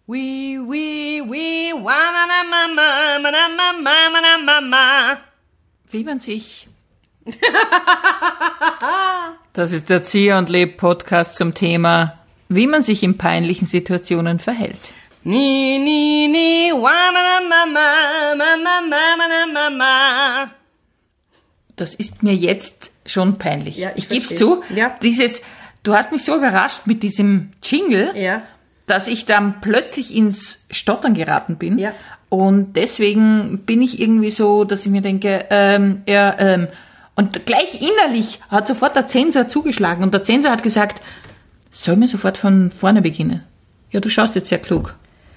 We, wa-na-na-ma-ma-ma-na-ma-ma-ma-na-ma-ma. Wie man sich... Das ist der Zieh und Leb Podcast zum Thema, wie man sich in peinlichen Situationen verhält. Ni, ni, ni, wa-ma-ma-ma-ma-ma-ma-ma-ma-ma. Das ist mir jetzt schon peinlich. Ja, ich gebe es zu. Ja. Du hast mich so überrascht mit diesem Jingle, Ja. dass ich dann plötzlich ins Stottern geraten bin. Ja. Und deswegen bin ich irgendwie so, dass ich mir denke, und gleich innerlich hat sofort der Zensor zugeschlagen und der Zensor hat gesagt, soll mir sofort von vorne beginnen. Ja, du schaust jetzt sehr klug.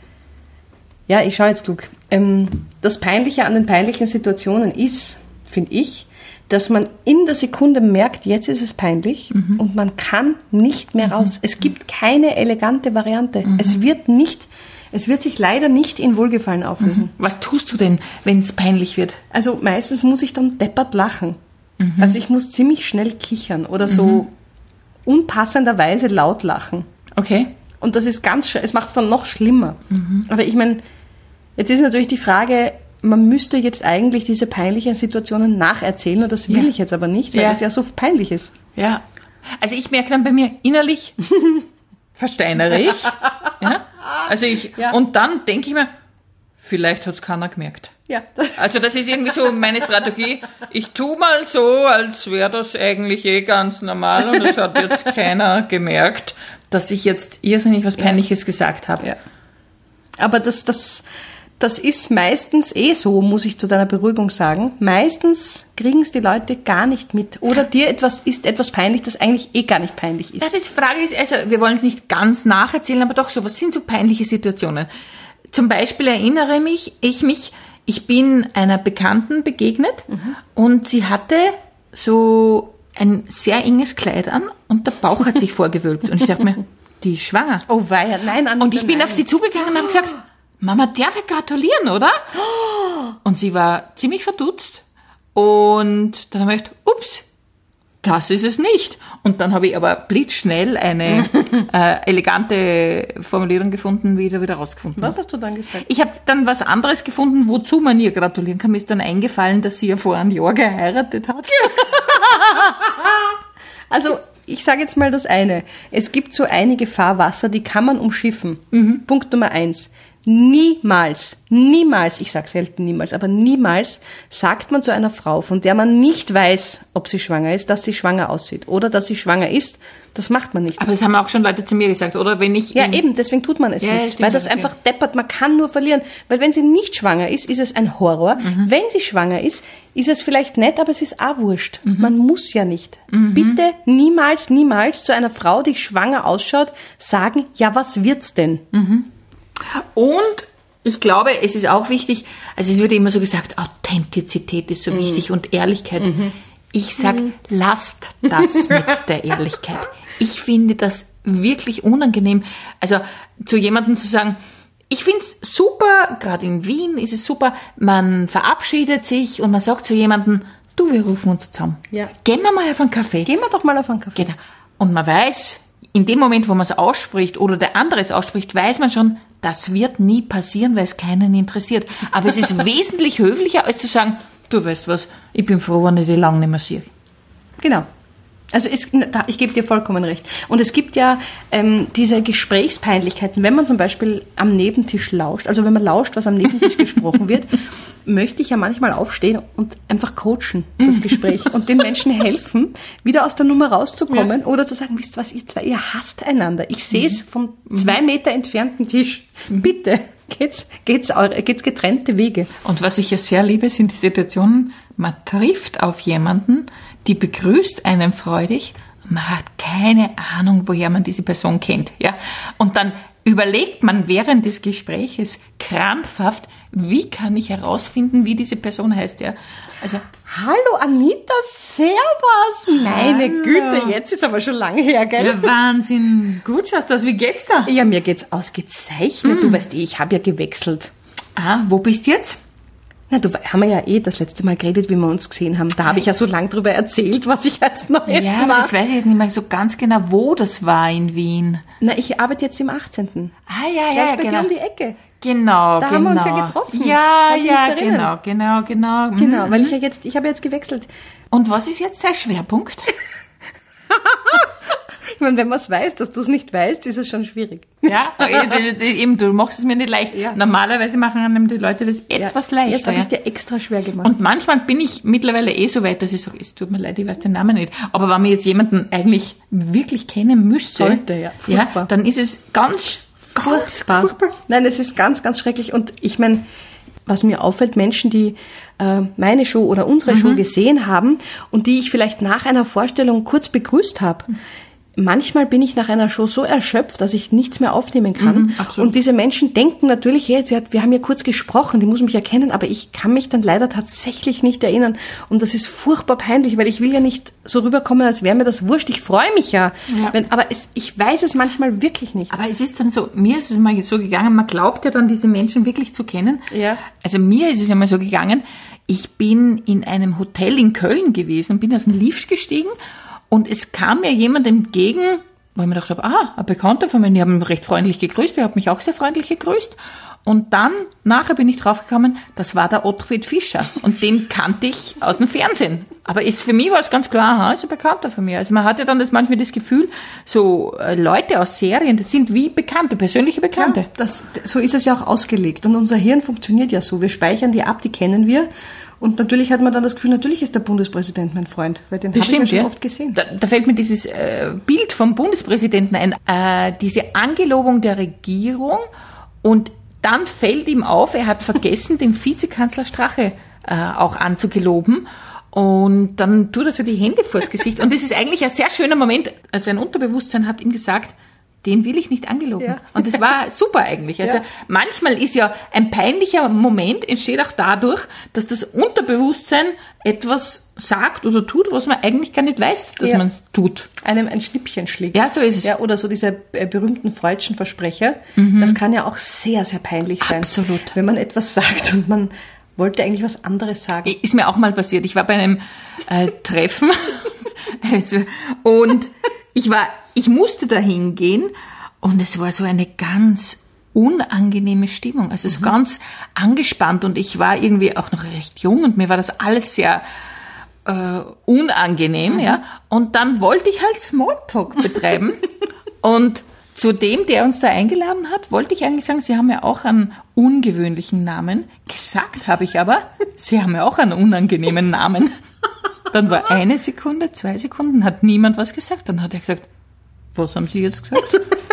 Ja, ich schaue jetzt klug. Das Peinliche an den peinlichen Situationen ist, finde ich, dass man in der Sekunde merkt, jetzt ist es peinlich und man kann nicht mehr raus. Es gibt keine elegante Variante. Es wird sich leider nicht in Wohlgefallen auflösen. Was tust du denn, wenn es peinlich wird? Also meistens muss ich dann deppert lachen. Also ich muss ziemlich schnell kichern oder so unpassenderweise laut lachen. Okay. Und das ist es macht es dann noch schlimmer. Aber ich meine, jetzt ist natürlich die Frage, man müsste jetzt eigentlich diese peinlichen Situationen nacherzählen und das will ich jetzt aber nicht, weil das ja so peinlich ist. Ja. Also ich merke dann bei mir innerlich, versteinere ich. Ja? Also und dann denke ich mir, vielleicht hat es keiner gemerkt. Ja. Also das ist irgendwie so meine Strategie. Ich tue mal so, als wäre das eigentlich ganz normal und es hat jetzt keiner gemerkt, dass ich jetzt irrsinnig was Peinliches gesagt habe. Ja. Aber das ist meistens so, muss ich zu deiner Beruhigung sagen. Meistens kriegen es die Leute gar nicht mit. Oder dir ist etwas peinlich, das eigentlich gar nicht peinlich ist. Ja, die Frage ist, also wir wollen es nicht ganz nacherzählen, aber doch so, was sind so peinliche Situationen? Zum Beispiel erinnere ich bin einer Bekannten begegnet und sie hatte so ein sehr enges Kleid an und der Bauch hat sich vorgewölbt. Und ich dachte mir, die ist schwanger. Oh weia, nein, Anita, und ich bin auf sie zugegangen und habe gesagt, Mama, darf ich gratulieren, oder? Und sie war ziemlich verdutzt. Und dann habe ich gedacht, ups, das ist es nicht. Und dann habe ich aber blitzschnell eine elegante Formulierung gefunden, wieder rausgefunden. Was hast du dann gesagt? Ich habe dann was anderes gefunden, wozu man ihr gratulieren kann. Mir ist dann eingefallen, dass sie ja vor einem Jahr geheiratet hat. Also, ich sage jetzt mal das eine. Es gibt so einige Fahrwasser, die kann man umschiffen. Punkt Nummer 1. Niemals, ich sage selten niemals, aber niemals sagt man zu einer Frau, von der man nicht weiß, ob sie schwanger ist, dass sie schwanger aussieht oder dass sie schwanger ist. Das macht man nicht. Aber das haben auch schon Leute zu mir gesagt, oder? Wenn ich eben, deswegen tut man es nicht, stimmt, weil das einfach deppert, man kann nur verlieren. Weil wenn sie nicht schwanger ist es ein Horror. Wenn sie schwanger ist es vielleicht nett, aber es ist auch wurscht. Man muss ja nicht. Bitte niemals zu einer Frau, die schwanger ausschaut, sagen, ja, was wird's denn? Und ich glaube, es ist auch wichtig, also es wird immer so gesagt, Authentizität ist so wichtig und Ehrlichkeit. Ich sag, lasst das mit der Ehrlichkeit. Ich finde das wirklich unangenehm. Also zu jemandem zu sagen, ich find's super, gerade in Wien ist es super, man verabschiedet sich und man sagt zu jemandem, du, wir rufen uns zusammen. Ja. Gehen wir mal auf einen Kaffee. Gehen wir doch mal auf einen Kaffee. Genau. Und man weiß, in dem Moment, wo man es ausspricht oder der andere es ausspricht, weiß man schon, das wird nie passieren, weil es keinen interessiert. Aber es ist wesentlich höflicher, als zu sagen, du weißt was, ich bin froh, wenn ich die lange nicht mehr sehe. Genau. Also ich gebe dir vollkommen recht. Und es gibt ja diese Gesprächspeinlichkeiten, wenn man zum Beispiel am Nebentisch lauscht, also wenn man lauscht, was am Nebentisch gesprochen wird, möchte ich ja manchmal aufstehen und einfach coachen, das Gespräch, und den Menschen helfen, wieder aus der Nummer rauszukommen oder zu sagen, wisst ihr was, ihr zwei, ihr hasst einander. Ich sehe es vom 2 Meter entfernten Tisch. Bitte, geht's getrennte Wege. Und was ich ja sehr liebe, sind die Situationen, man trifft auf jemanden, die begrüßt einen freudig, man hat keine Ahnung, woher man diese Person kennt. Ja? Und dann überlegt man während des Gespräches krampfhaft, wie kann ich herausfinden, wie diese Person heißt. Ja? Also, hallo Anita, servus. Meine Güte, jetzt ist aber schon lange her, gell? Ja, Wahnsinn. Gut schaust du aus. Wie geht's da? Ja, mir geht's ausgezeichnet. Du weißt ich habe ja gewechselt. Wo bist du jetzt? Na, haben wir ja das letzte Mal geredet, wie wir uns gesehen haben. Da habe ich ja so lange drüber erzählt, was ich jetzt noch jetzt mache. Ja, aber das weiß ich jetzt nicht mehr so ganz genau, wo das war in Wien. Na, ich arbeite jetzt im 18. Ja, bei dir um die Ecke. Genau, da haben wir uns ja getroffen. Ja, genau. Genau, weil ich habe jetzt gewechselt. Und was ist jetzt der Schwerpunkt? Ich meine, wenn man es weiß, dass du es nicht weißt, ist es schon schwierig. Ja, eben, du machst es mir nicht leicht. Ja. Normalerweise machen einem die Leute das etwas leichter. Jetzt habe ich es dir extra schwer gemacht. Und manchmal bin ich mittlerweile so weit, dass ich sage, es tut mir leid, ich weiß den Namen nicht. Aber wenn man jetzt jemanden eigentlich wirklich kennen müsste, furchtbar. Dann ist es ganz furchtbar. Nein, es ist ganz, ganz schrecklich. Und ich meine, was mir auffällt, Menschen, die meine Show oder unsere Show gesehen haben und die ich vielleicht nach einer Vorstellung kurz begrüßt habe, manchmal bin ich nach einer Show so erschöpft, dass ich nichts mehr aufnehmen kann. Und diese Menschen denken natürlich, wir haben ja kurz gesprochen, die muss mich erkennen, aber ich kann mich dann leider tatsächlich nicht erinnern. Und das ist furchtbar peinlich, weil ich will ja nicht so rüberkommen, als wäre mir das wurscht. Ich freue mich ja. Aber ich weiß es manchmal wirklich nicht. Aber es ist dann so, mir ist es mal so gegangen, man glaubt ja dann, diese Menschen wirklich zu kennen. Ja. Also mir ist es ja mal so gegangen, ich bin in einem Hotel in Köln gewesen, bin aus dem Lift gestiegen. Und es kam mir jemand entgegen, wo ich mir gedacht habe, ein Bekannter von mir, die haben mich recht freundlich gegrüßt, der hat mich auch sehr freundlich gegrüßt. Und dann, nachher bin ich draufgekommen, das war der Ottfried Fischer. Und den kannte ich aus dem Fernsehen. Aber für mich war es ganz klar, ist ein Bekannter von mir. Also man hat ja dann manchmal das Gefühl, so Leute aus Serien, das sind wie Bekannte, persönliche Bekannte. Ja, so ist es ja auch ausgelegt. Und unser Hirn funktioniert ja so. Wir speichern die ab, die kennen wir. Und natürlich hat man dann das Gefühl, natürlich ist der Bundespräsident mein Freund, weil den habe ich ja schon oft gesehen. Da fällt mir dieses Bild vom Bundespräsidenten ein, diese Angelobung der Regierung, und dann fällt ihm auf, er hat vergessen, den Vizekanzler Strache auch anzugeloben. Und dann tut er so die Hände vors Gesicht. Und das ist eigentlich ein sehr schöner Moment. Also sein Unterbewusstsein hat ihm gesagt, den will ich nicht angeloben. Ja. Und das war super eigentlich. Also manchmal ist ja ein peinlicher Moment, entsteht auch dadurch, dass das Unterbewusstsein etwas sagt oder tut, was man eigentlich gar nicht weiß, dass man es tut. Einem ein Schnippchen schlägt. Ja, so ist es. Ja, oder so diese berühmten freudschen Versprecher. Das kann ja auch sehr, sehr peinlich sein. Absolut. Wenn man etwas sagt und man wollte eigentlich was anderes sagen. Ist mir auch mal passiert. Ich war bei einem Treffen und ich musste da hingehen, und es war so eine ganz unangenehme Stimmung, also so ganz angespannt, und ich war irgendwie auch noch recht jung und mir war das alles sehr unangenehm, ja. Und dann wollte ich halt Smalltalk betreiben und zu dem, der uns da eingeladen hat, wollte ich eigentlich sagen, Sie haben ja auch einen ungewöhnlichen Namen. Gesagt habe ich aber, Sie haben ja auch einen unangenehmen Namen. Dann war 1 Sekunde, 2 Sekunden, hat niemand was gesagt. Dann hat er gesagt, was haben Sie jetzt gesagt?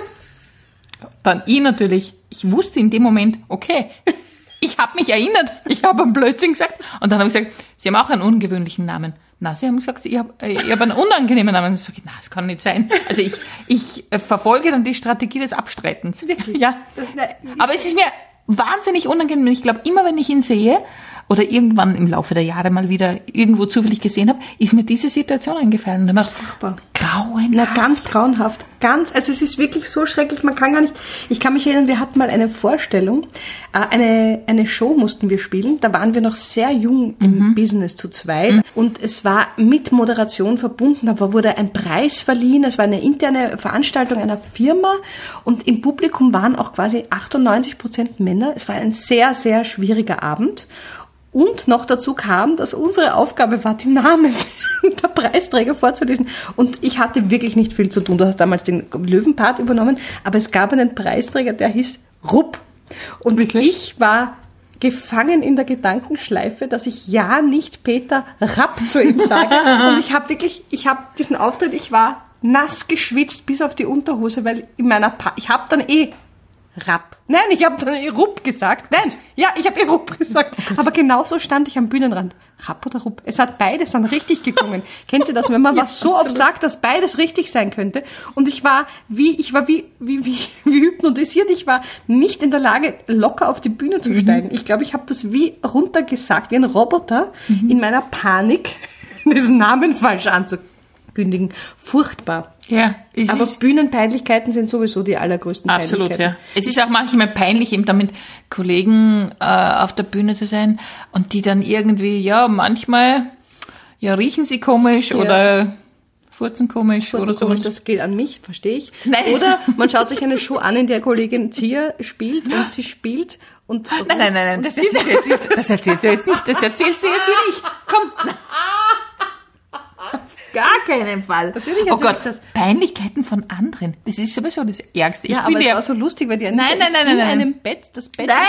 Dann ich natürlich, ich wusste in dem Moment, okay, ich habe mich erinnert, ich habe einen Blödsinn gesagt. Und dann habe ich gesagt, Sie haben auch einen ungewöhnlichen Namen. Na, Sie haben gesagt, ich hab einen unangenehmen Namen. Ich sage, na, das kann nicht sein. Also ich verfolge dann die Strategie des Abstreitens. Wirklich? Ja. Aber es ist mir wahnsinnig unangenehm. Ich glaube, immer wenn ich ihn sehe oder irgendwann im Laufe der Jahre mal wieder irgendwo zufällig gesehen habe, ist mir diese Situation eingefallen. Das ist furchtbar. Grauenhaft. Na, ganz grauenhaft. Also es ist wirklich so schrecklich, man kann gar nicht. Ich kann mich erinnern, wir hatten mal eine Vorstellung, eine Show mussten wir spielen, da waren wir noch sehr jung im Business zu zweit, und es war mit Moderation verbunden, da wurde ein Preis verliehen, es war eine interne Veranstaltung einer Firma, und im Publikum waren auch quasi 98% Männer. Es war ein sehr, sehr schwieriger Abend. Und noch dazu kam, dass unsere Aufgabe war, die Namen der Preisträger vorzulesen. Und ich hatte wirklich nicht viel zu tun. Du hast damals den Löwenpart übernommen, aber es gab einen Preisträger, der hieß Rupp. Und wirklich? Ich war gefangen in der Gedankenschleife, dass ich ja nicht Peter Rapp zu ihm sage. Und ich habe diesen Auftritt, ich war nass geschwitzt bis auf die Unterhose, weil ich habe dann Rapp. Nein, ich habe dann Rupp gesagt. Nein, ja, ich habe Rupp gesagt. Aber genauso stand ich am Bühnenrand. Rapp oder Rupp? Es hat beides dann richtig geklungen. Kennt ihr das, wenn man was so oft sagt, dass beides richtig sein könnte? Und ich war wie hypnotisiert. Ich war nicht in der Lage, locker auf die Bühne zu steigen. Ich glaube, ich habe das wie runtergesagt, wie ein Roboter, in meiner Panik, diesen Namen falsch abkündigen. Furchtbar. Ja, Aber Bühnenpeinlichkeiten sind sowieso die allergrößten absolut, Peinlichkeiten. ja. Es ist auch manchmal peinlich, eben da mit Kollegen auf der Bühne zu sein und die dann irgendwie, ja, manchmal riechen sie komisch oder furzen komisch oder so. Das geht an mich, verstehe ich. Nein, oder man schaut sich eine Show an, in der Kollegin Zia spielt und sie spielt und... Nein, das erzählst du jetzt nicht. Das erzählst du jetzt nicht. Das erzählst du jetzt hier nicht. Komm. Gar keinen Fall. Natürlich oh Gott, das. Peinlichkeiten von anderen. Das ist sowieso das Ärgste. Ja, aber es war so lustig, weil die in einem Bett, das Bett Nein.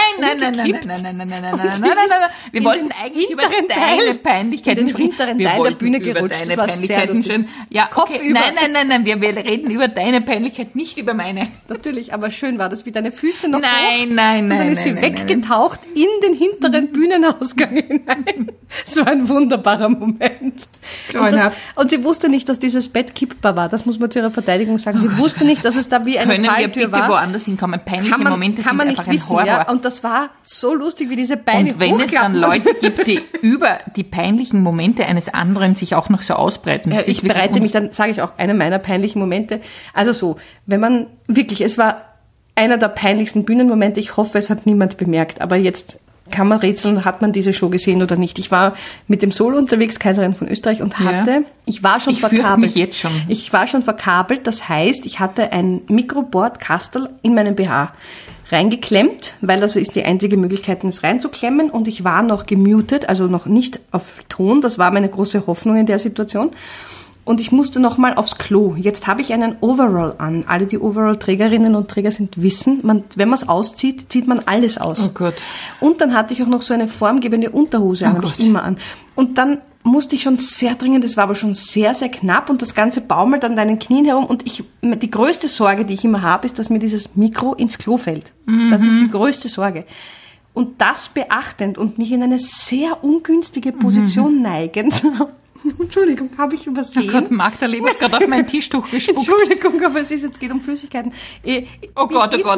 Wir wollten eigentlich über deine Peinlichkeiten sprechen. In den hinteren Teil der Bühne gerutscht. Das war sehr lustig. Ja, okay. Nein. Wir reden über deine Peinlichkeit, nicht über meine. Natürlich, aber schön war das, wie deine Füße noch hoch. Nein. Und dann ist sie weggetaucht in den hinteren Bühnenausgang hinein. So ein wunderbarer Moment. Und sie wusste nicht, dass dieses Bett kippbar war. Das muss man zu ihrer Verteidigung sagen. Sie wusste nicht, dass es da wie eine Falltür war. Können wir bitte woanders hinkommen? Peinliche Momente sind einfach ein Horror. Ja? Und das war so lustig, wie diese Beine Und wenn es dann Leute gibt, die über die peinlichen Momente eines anderen sich auch noch so ausbreiten. Ja, ich bereite mich, dann sage ich auch, eine meiner peinlichen Momente. Also so, wenn man wirklich, es war einer der peinlichsten Bühnenmomente. Ich hoffe, es hat niemand bemerkt. Aber jetzt kann man rätseln, hat man diese Show gesehen oder nicht. Ich war mit dem Solo unterwegs, Kaiserin von Österreich, und ich war schon verkabelt. Mich jetzt schon. Ich war schon verkabelt, das heißt, ich hatte ein Mikroboard-Kastel in meinen BH reingeklemmt, weil das ist die einzige Möglichkeit, es reinzuklemmen, und ich war noch gemutet, also noch nicht auf Ton, das war meine große Hoffnung in der Situation. Und ich musste noch mal aufs Klo. Jetzt habe ich einen Overall an. Alle, die Overall-Trägerinnen und Träger sind, wissen, wenn man es auszieht, zieht man alles aus. Oh Gott. Und dann hatte ich auch noch so eine formgebende Unterhose, habe ich immer an. Und dann musste ich schon sehr dringend, das war aber schon sehr, sehr knapp, und das Ganze baumelt an deinen Knien herum, und die größte Sorge, die ich immer habe, ist, dass mir dieses Mikro ins Klo fällt. Das ist die größte Sorge. Und das beachtend und mich in eine sehr ungünstige Position neigend, Entschuldigung, habe ich übersehen. Oh Gott, Magdalena hat gerade auf mein Tischtuch gespuckt. Entschuldigung, aber es geht um Flüssigkeiten. Oh Gott. Ich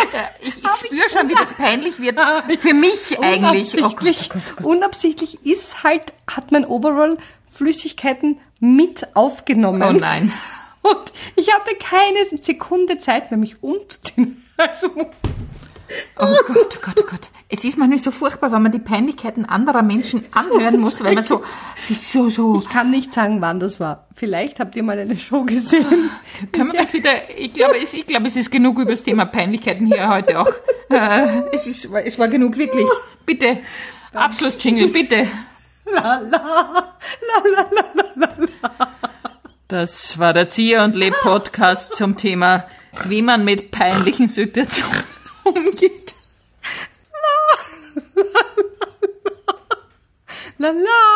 spüre schon, wie das peinlich wird. Für mich eigentlich. Unabsichtlich hat mein Overall Flüssigkeiten mit aufgenommen. Oh nein. Und ich hatte keine Sekunde Zeit mehr, mich umzuziehen. Also, oh Gott. Es ist manchmal so furchtbar, wenn man die Peinlichkeiten anderer Menschen anhören muss, weil man so. Ich kann nicht sagen, wann das war. Vielleicht habt ihr mal eine Show gesehen. Können wir das wieder? Ich glaube, es ist genug über das Thema Peinlichkeiten hier heute auch. Es war genug, wirklich. Bitte. Abschlussjingle, bitte. La la. Das war der Zieher und Leb Podcast zum Thema, wie man mit peinlichen Situationen umgeht. La la.